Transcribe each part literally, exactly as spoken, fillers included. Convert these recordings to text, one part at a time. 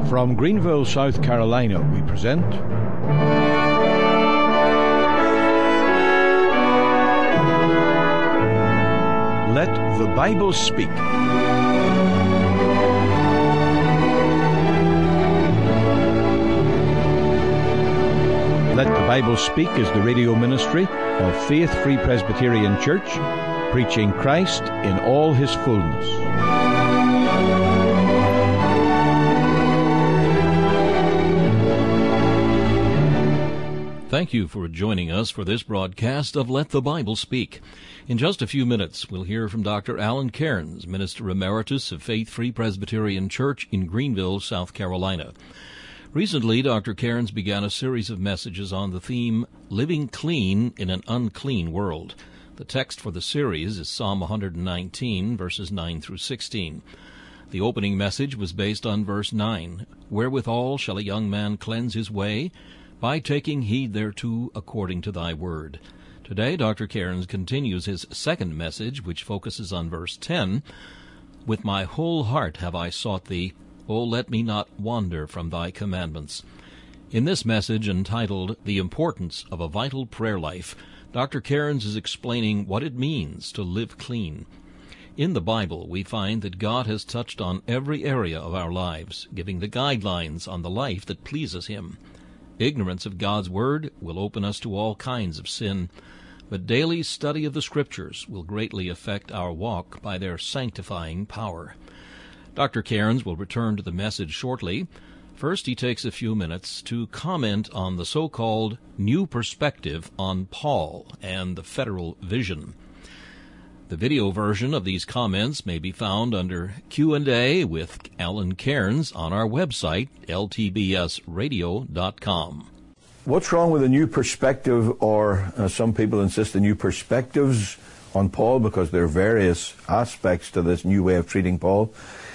From Greenville, South Carolina, we present Let the Bible Speak. Let the Bible Speak is the radio ministry of Faith Free Presbyterian Church, preaching Christ in all his fullness. Thank you for joining us for this broadcast of Let the Bible Speak. In just a few minutes, we'll hear from Doctor Alan Cairns, Minister Emeritus of Faith Free Presbyterian Church in Greenville, South Carolina. Recently, Doctor Cairns began a series of messages on the theme, Living Clean in an Unclean World. The text for the series is Psalm one nineteen, verses nine through sixteen. The opening message was based on verse nine, Wherewithal shall a young man cleanse his way? By taking heed thereto according to thy word. Today, Doctor Cairns continues his second message, which focuses on verse ten, With my whole heart have I sought thee, O let me not wander from thy commandments. In this message, entitled The Importance of a Vital Prayer Life, Doctor Cairns is explaining what it means to live clean. In the Bible, we find that God has touched on every area of our lives, giving the guidelines on the life that pleases him. Ignorance of God's Word will open us to all kinds of sin, but daily study of the Scriptures will greatly affect our walk by their sanctifying power. Doctor Cairns will return to the message shortly. First, he takes a few minutes to comment on the so-called new perspective on Paul and the federal vision. The video version of these comments may be found under Q and A with Alan Cairns on our website, L T B S radio dot com. What's wrong with a new perspective, or uh, some people insist the new perspectives on Paul, because there are various aspects to this new way of treating Paul?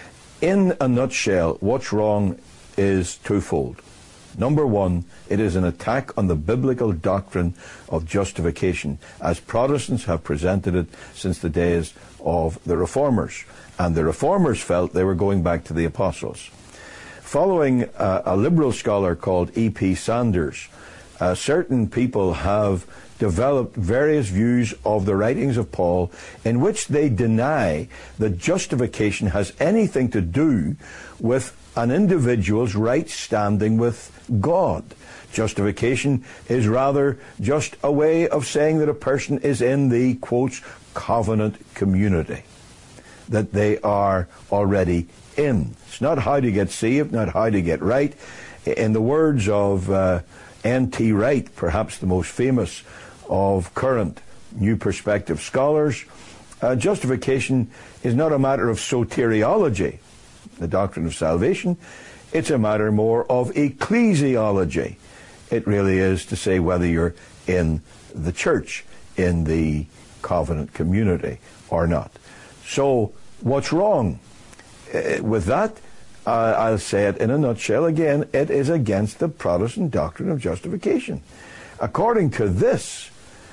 In a nutshell, what's wrong is twofold. Number one, it is an attack on the biblical doctrine of justification, as Protestants have presented it since the days of the Reformers. And the Reformers felt they were going back to the Apostles. Following uh, a liberal scholar called E P Sanders, uh, certain people have developed various views of the writings of Paul in which they deny that justification has anything to do with an individual's right standing with God. Justification is rather just a way of saying that a person is in the, quotes, covenant community, that they are already in. It's not how to get saved, not how to get right. In the words of uh, N T Wright, perhaps the most famous of current New Perspective scholars, uh, justification is not a matter of soteriology, the doctrine of salvation. It's a matter more of ecclesiology. It really is to say whether you're in the church, in the covenant community or not. So what's wrong uh, with that? Uh, I'll say it in a nutshell again. It is against the Protestant doctrine of justification. According to this,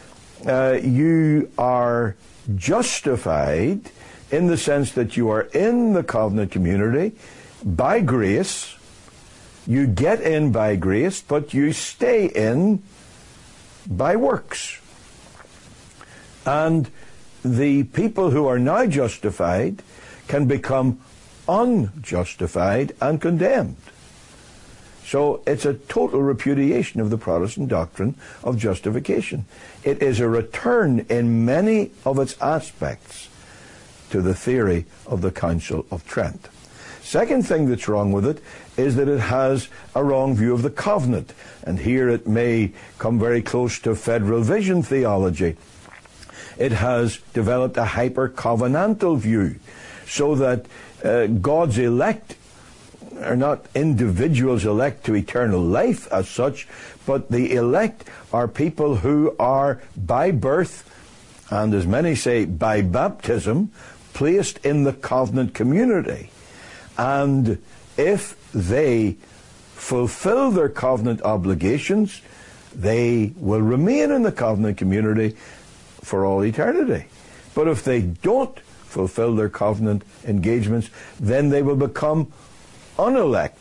uh, you are justified in the sense that you are in the covenant community by grace. You get in by grace, but you stay in by works. And the people who are now justified can become unjustified and condemned. So it's a total repudiation of the Protestant doctrine of justification. It is a return in many of its aspects to the theory of the Council of Trent. Second thing that's wrong with it is that it has a wrong view of the covenant. And here it may come very close to federal vision theology. It has developed a hyper-covenantal view, so that uh, God's elect are not individuals elect to eternal life as such, but the elect are people who are by birth, and as many say, by baptism, placed in the covenant community. And if they fulfill their covenant obligations, they will remain in the covenant community for all eternity. But if they don't fulfill their covenant engagements, then they will become unelect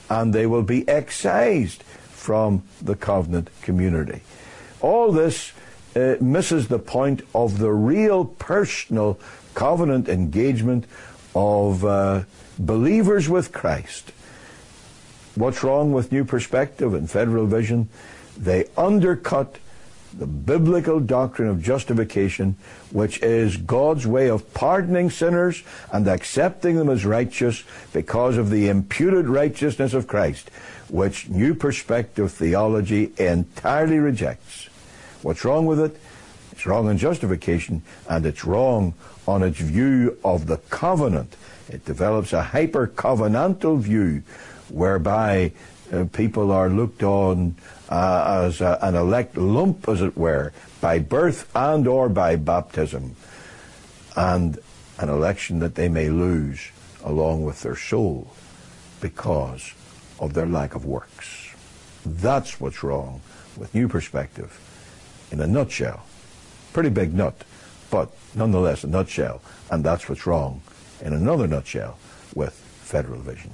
and they will be excised from the covenant community. All this uh, misses the point of the real personal covenant engagement of uh, believers with Christ. What's wrong with New Perspective and Federal Vision? They undercut the biblical doctrine of justification, which is God's way of pardoning sinners and accepting them as righteous because of the imputed righteousness of Christ, which New Perspective theology entirely rejects. What's wrong with it? It's wrong on justification, and it's wrong on its view of the covenant. It develops a hyper-covenantal view whereby uh, people are looked on uh, as a, an elect lump, as it were, by birth and or by baptism, and an election that they may lose along with their soul because of their lack of works. That's what's wrong with New Perspective in a nutshell. Pretty big nut, but nonetheless a nutshell, and that's what's wrong in another nutshell with Federal Vision.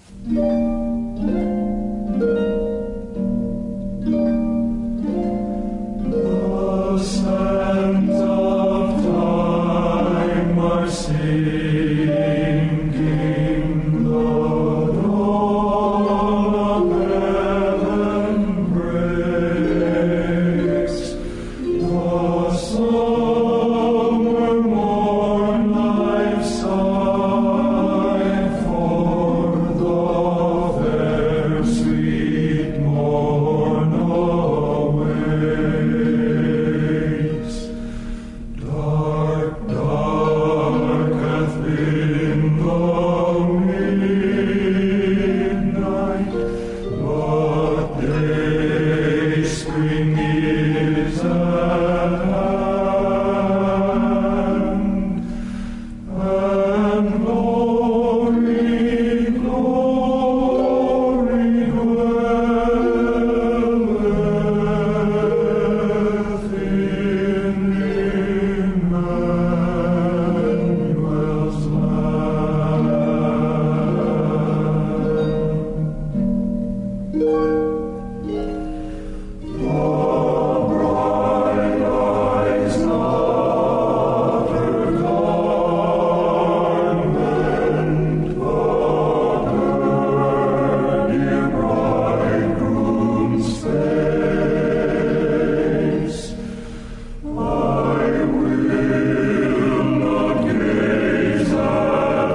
The sands of time are sinking, the dawn of heaven breaks, the summer morn life sigh for the fair sweet morn awaits. Dark, dark hath been the midnight, but day spring is at hand, and glory, glory dwelleth in Emmanuel's land. The bride lies not her garment, but her dear bridegroom's face. I will not gaze at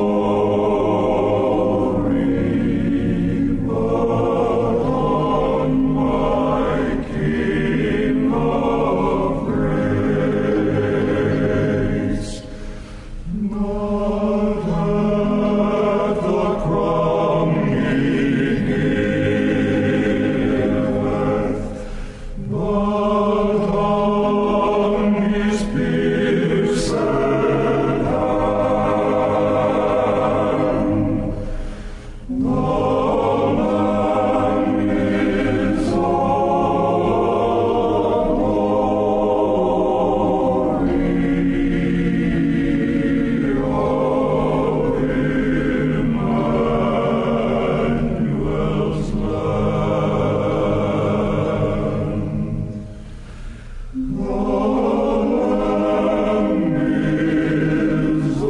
glory, but on my King of grace. Not at the crown he giveth, but on his pierced hand. The Lamb is all glory of Emmanuel's land. The Lamb is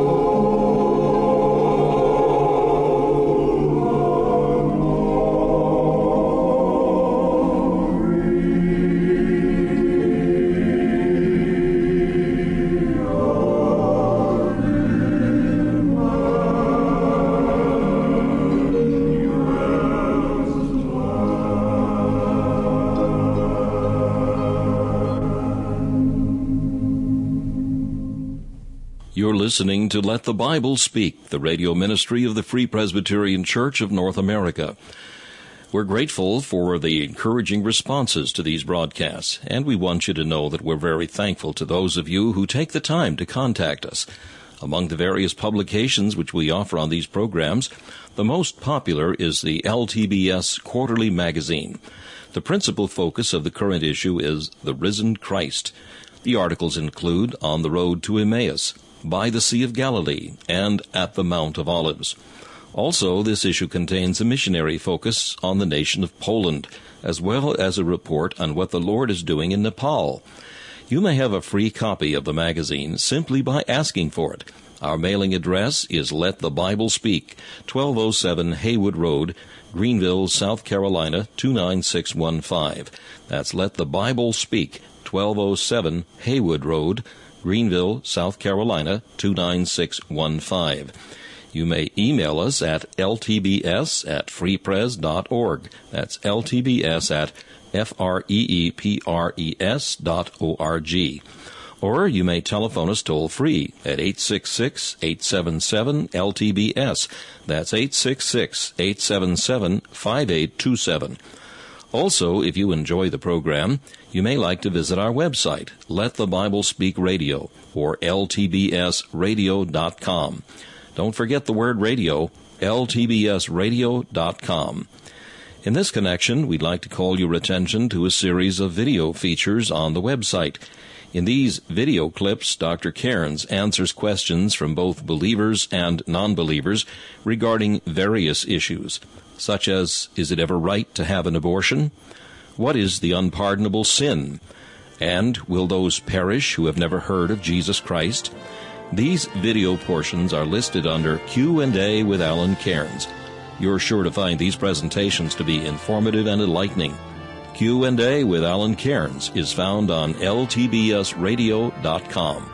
You're listening to Let the Bible Speak, the radio ministry of the Free Presbyterian Church of North America. We're grateful for the encouraging responses to these broadcasts, and we want you to know that we're very thankful to those of you who take the time to contact us. Among the various publications which we offer on these programs, the most popular is the L T B S Quarterly Magazine. The principal focus of the current issue is The Risen Christ. The articles include On the Road to Emmaus, By the Sea of Galilee, and At the Mount of Olives. Also, this issue contains a missionary focus on the nation of Poland, as well as a report on what the Lord is doing in Nepal. You may have a free copy of the magazine simply by asking for it. Our mailing address is Let the Bible Speak, twelve oh seven Haywood Road, Greenville, South Carolina, two nine six one five. That's Let the Bible Speak, twelve oh seven Haywood Road, Greenville, South Carolina, two nine six one five. You may email us at l t b s at free pres dot org. That's l t b s at f r e e p r e s dot o r g. Or you may telephone us toll-free at eight six six, eight seven seven, L T B S. That's eight six six, eight seven seven, five eight two seven. Also, if you enjoy the program, you may like to visit our website, Let the Bible Speak Radio, or l t b s radio dot com. Don't forget the word radio, l t b s radio dot com. In this connection, we'd like to call your attention to a series of video features on the website. In these video clips, Doctor Cairns answers questions from both believers and non-believers regarding various issues, such as, is it ever right to have an abortion? What is the unpardonable sin? And will those perish who have never heard of Jesus Christ? These video portions are listed under Q and A with Alan Cairns. You're sure to find these presentations to be informative and enlightening. Q and A with Alan Cairns is found on l t b s radio dot com.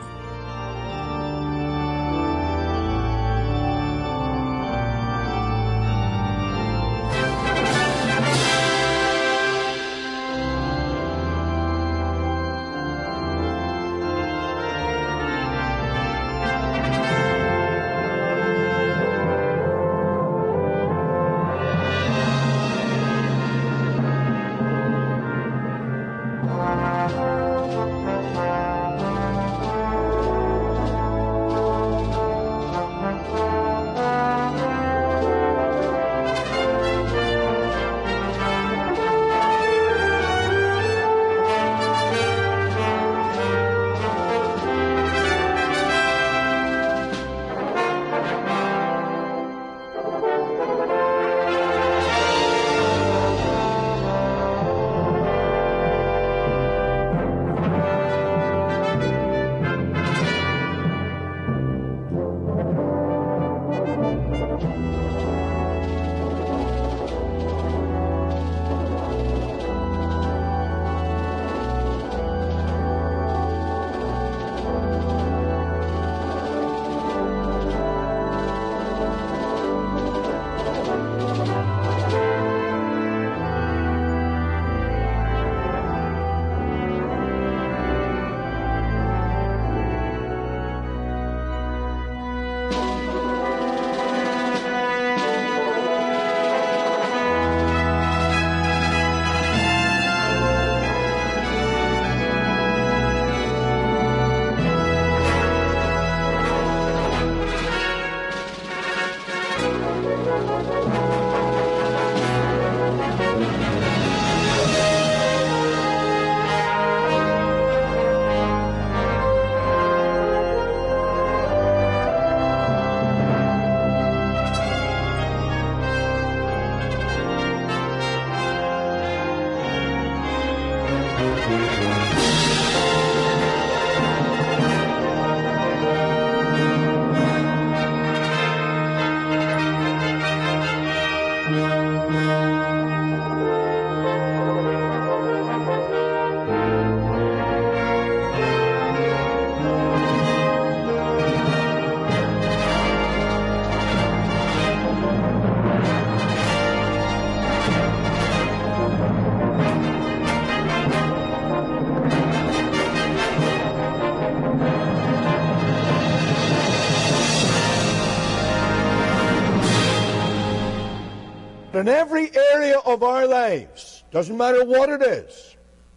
In every area of our lives, doesn't matter what it is,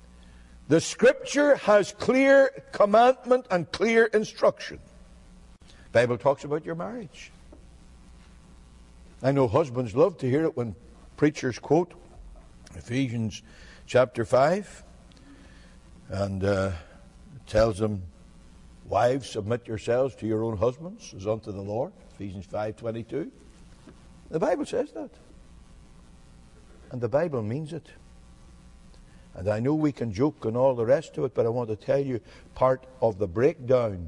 the Scripture has clear commandment and clear instruction. The Bible talks about your marriage. I know husbands love to hear it when preachers quote Ephesians chapter five, and uh, it tells them, wives, submit yourselves to your own husbands as unto the Lord, Ephesians five twenty-two. The Bible says that. And the Bible means it. And I know we can joke and all the rest of it, but I want to tell you, part of the breakdown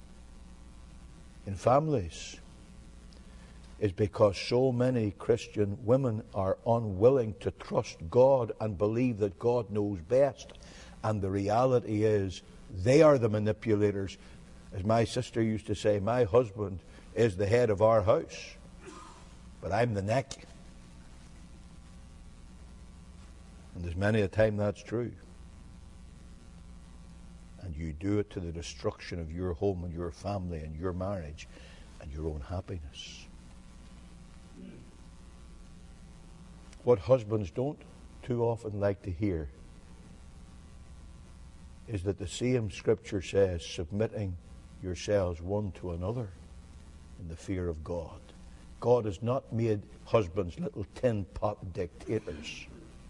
in families is because so many Christian women are unwilling to trust God and believe that God knows best. And the reality is, they are the manipulators. As my sister used to say, my husband is the head of our house, but I'm the neck. And there's many a time that's true. And you do it to the destruction of your home and your family and your marriage and your own happiness. What husbands don't too often like to hear is that the same Scripture says, submitting yourselves one to another in the fear of God. God has not made husbands little tin pot dictators.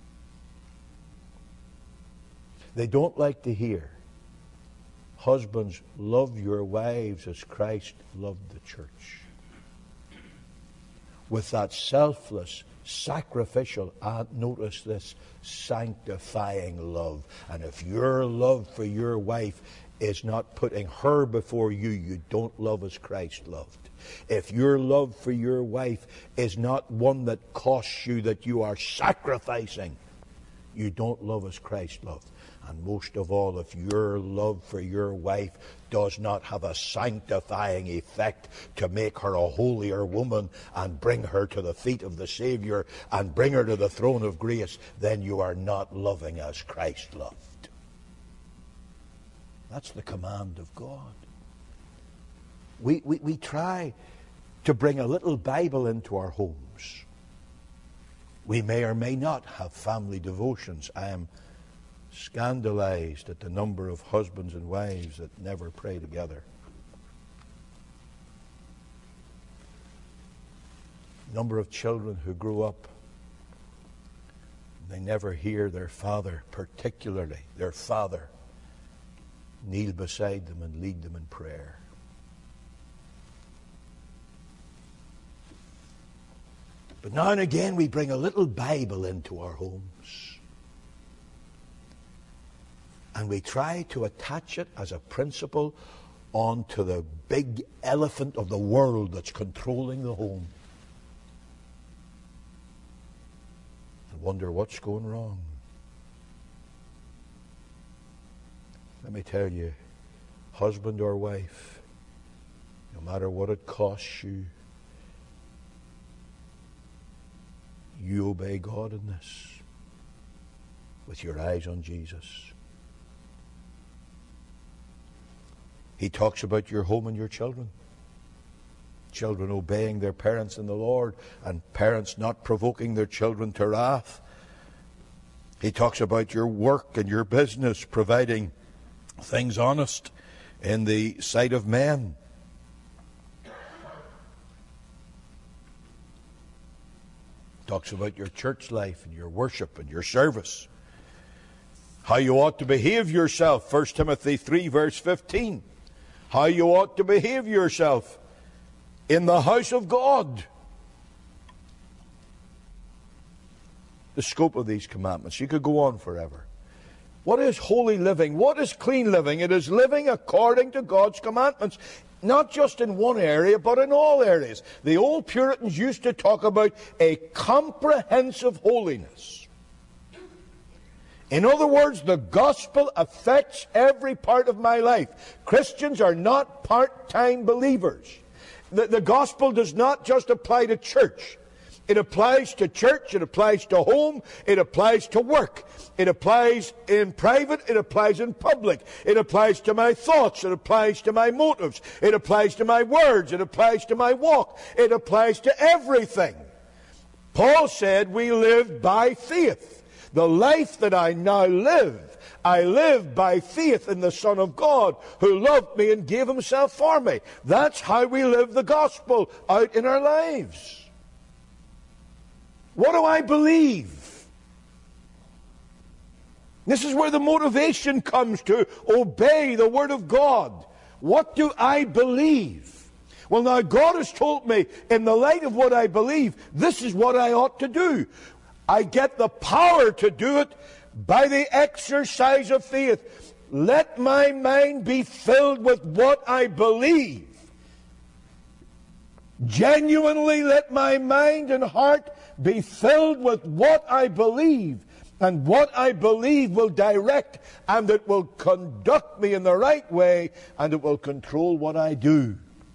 They don't like to hear, husbands, love your wives as Christ loved the church. With that selfless, sacrificial, and notice this, sanctifying love. And if your love for your wife is not putting her before you, you don't love as Christ loved. If your love for your wife is not one that costs you, that you are sacrificing, you don't love as Christ loved. And most of all, if your love for your wife does not have a sanctifying effect to make her a holier woman and bring her to the feet of the Savior and bring her to the throne of grace, then you are not loving as Christ loved. That's the command of God. We, we, we try to bring a little Bible into our homes. We may or may not have family devotions. I am scandalized at the number of husbands and wives that never pray together. Number of children who grow up, they never hear their father, particularly their father, kneel beside them and lead them in prayer. But now and again we bring a little Bible into our homes. And we try to attach it as a principle onto the big elephant of the world that's controlling the home. And wonder what's going wrong. Let me tell you, husband or wife, no matter what it costs you, you obey God in this with your eyes on Jesus. He talks about your home and your children. Children obeying their parents in the Lord, and parents not provoking their children to wrath. He talks about your work and your business, providing things honest in the sight of men. Talks about your church life and your worship and your service. How you ought to behave yourself, First Timothy three verse fifteen. How you ought to behave yourself in the house of God. The scope of these commandments. You could go on forever. What is holy living? What is clean living? It is living according to God's commandments. Not just in one area, but in all areas. The old Puritans used to talk about a comprehensive holiness. In other words, the gospel affects every part of my life. Christians are not part-time believers. The, the gospel does not just apply to church. It applies to church, it applies to home, it applies to work. It applies in private, it applies in public. It applies to my thoughts, it applies to my motives. It applies to my words, it applies to my walk. It applies to everything. Paul said we live by faith. The life that I now live, I live by faith in the Son of God who loved me and gave himself for me. That's how we live the gospel out in our lives. What do I believe? This is where the motivation comes to obey the Word of God. What do I believe? Well, now God has told me, in the light of what I believe, this is what I ought to do. I get the power to do it by the exercise of faith. Let my mind be filled with what I believe. Genuinely let my mind and heart be filled with what I believe. And what I believe will direct, and it will conduct me in the right way, and it will control what I do.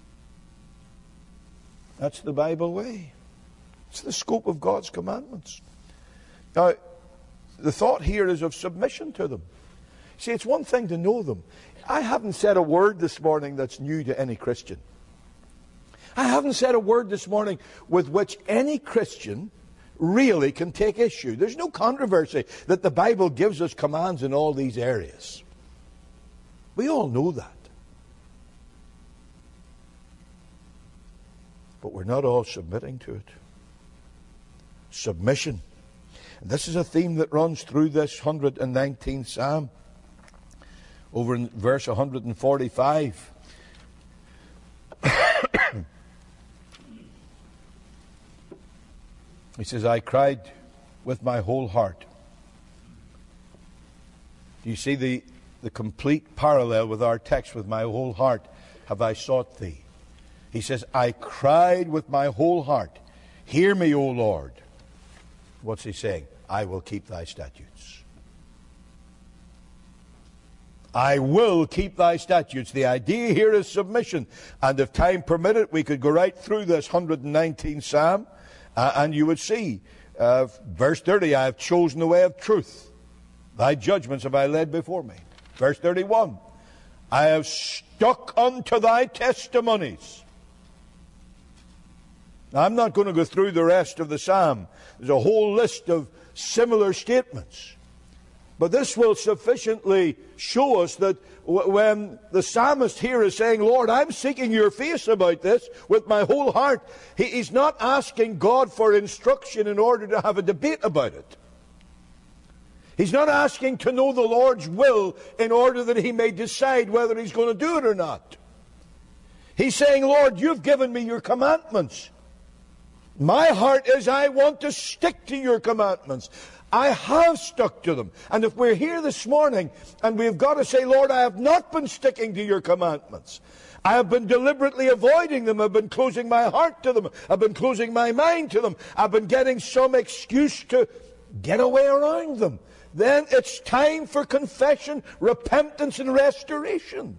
That's the Bible way. It's the scope of God's commandments. Now, the thought here is of submission to them. See, it's one thing to know them. I haven't said a word this morning that's new to any Christian. I haven't said a word this morning with which any Christian really can take issue. There's no controversy that the Bible gives us commands in all these areas. We all know that. But we're not all submitting to it. Submission. And this is a theme that runs through this one hundred nineteenth Psalm. Over in verse one hundred forty-five. He says, I cried with my whole heart. Do you see the, the complete parallel with our text? With my whole heart have I sought thee. He says, I cried with my whole heart. Hear me, O Lord. What's he saying? I will keep thy statutes. I will keep thy statutes. The idea here is submission. And if time permitted, we could go right through this one hundred nineteenth Psalm. Uh, and you would see, uh, verse thirty, I have chosen the way of truth. Thy judgments have I led before me. Verse thirty-one, I have stuck unto thy testimonies. Now, I'm not going to go through the rest of the psalm. There's a whole list of similar statements. But this will sufficiently show us that w- when the psalmist here is saying, Lord, I'm seeking your face about this with my whole heart, he, he's not asking God for instruction in order to have a debate about it. He's not asking to know the Lord's will in order that he may decide whether he's going to do it or not. He's saying, Lord, you've given me your commandments. My heart is, I want to stick to your commandments. I have stuck to them. And if we're here this morning and we've got to say, Lord, I have not been sticking to your commandments. I have been deliberately avoiding them. I've been closing my heart to them. I've been closing my mind to them. I've been getting some excuse to get away around them. Then it's time for confession, repentance, and restoration.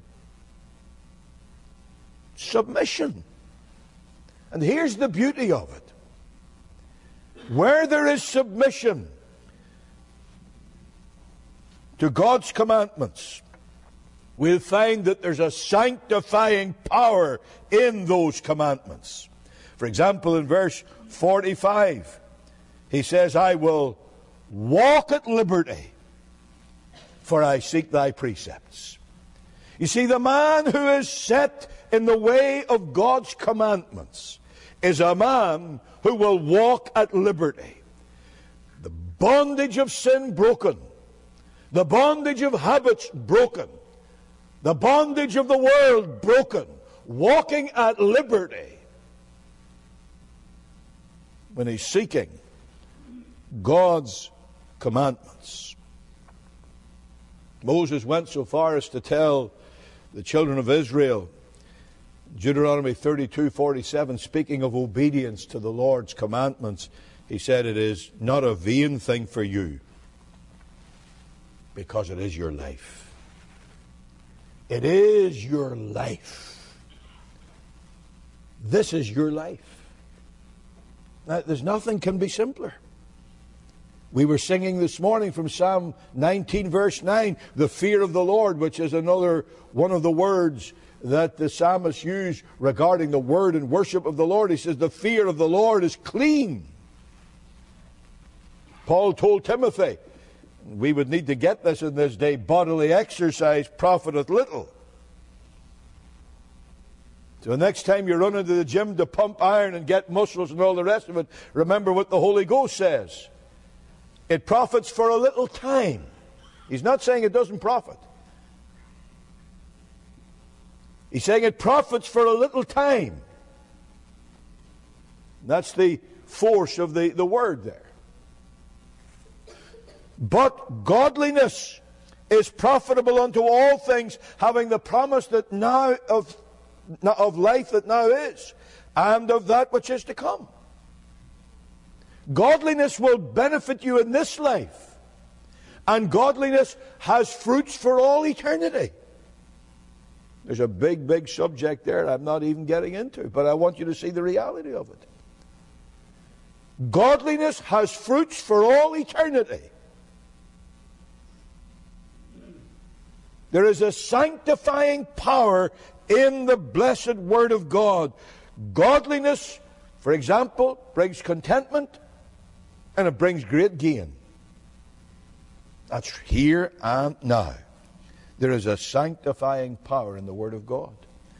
Submission. And here's the beauty of it. Where there is submission to God's commandments, we'll find that there's a sanctifying power in those commandments. For example, in verse forty-five, he says, I will walk at liberty, for I seek thy precepts. You see, the man who is set in the way of God's commandments is a man who will walk at liberty. The bondage of sin broken. The bondage of habits broken. The bondage of the world broken. Walking at liberty. When he's seeking God's commandments. Moses went so far as to tell the children of Israel, Deuteronomy thirty-two forty-seven, speaking of obedience to the Lord's commandments, he said, it is not a vain thing for you, because it is your life. It is your life. This is your life. Now, there's nothing can be simpler. We were singing this morning from Psalm nineteen, verse nine, the fear of the Lord, which is another one of the words that the psalmist used regarding the word and worship of the Lord. He says, the fear of the Lord is clean. Paul told Timothy, we would need to get this in this day, bodily exercise profiteth little. So the next time you run into the gym to pump iron and get muscles and all the rest of it, remember what the Holy Ghost says. It profits for a little time. He's not saying it doesn't profit. He's saying it profits for a little time. That's the force of the, the word there. But godliness is profitable unto all things, having the promise that now of, of life that now is, and of that which is to come. Godliness will benefit you in this life, and godliness has fruits for all eternity. There's a big, big subject there I'm not even getting into, but I want you to see the reality of it. Godliness has fruits for all eternity. There is a sanctifying power in the blessed Word of God. Godliness, for example, brings contentment, and it brings great gain. That's here and now. There is a sanctifying power in the Word of God.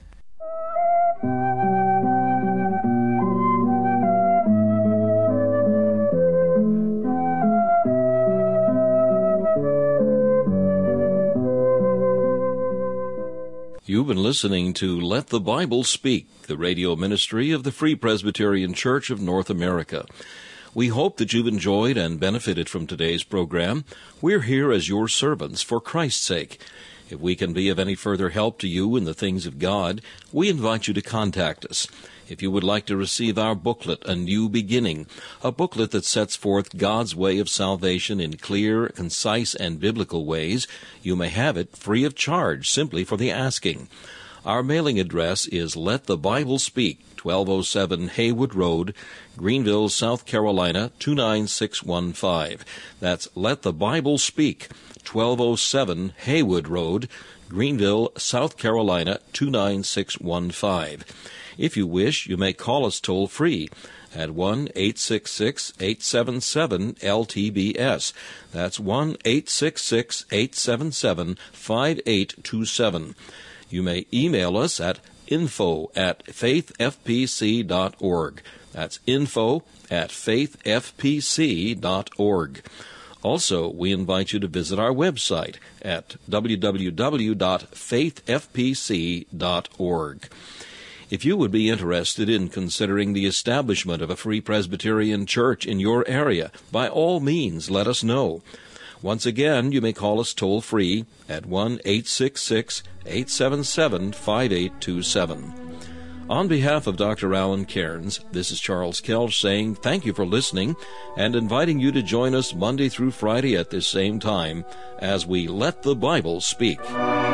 You've been listening to Let the Bible Speak, the radio ministry of the Free Presbyterian Church of North America. We hope that you've enjoyed and benefited from today's program. We're here as your servants for Christ's sake. If we can be of any further help to you in the things of God, we invite you to contact us. If you would like to receive our booklet, A New Beginning, a booklet that sets forth God's way of salvation in clear, concise, and biblical ways, you may have it free of charge simply for the asking. Our mailing address is Let the Bible Speak, twelve oh seven Haywood Road, Greenville, South Carolina, two nine six one five. That's Let the Bible Speak, twelve oh seven Haywood Road, Greenville, South Carolina, two nine six one five. If you wish, you may call us toll-free at one eight six six, eight seven seven, L T B S. That's one eight six six, eight seven seven, five eight two seven. You may email us at info at faith f p c dot org. That's info at faith f p c dot org. Also, we invite you to visit our website at w w w dot faith f p c dot org. If you would be interested in considering the establishment of a Free Presbyterian Church in your area, by all means, let us know. Once again, you may call us toll-free at one eight six six, eight seven seven, five eight two seven. On behalf of Doctor Alan Cairns, this is Charles Kelch saying thank you for listening and inviting you to join us Monday through Friday at this same time as we Let the Bible Speak.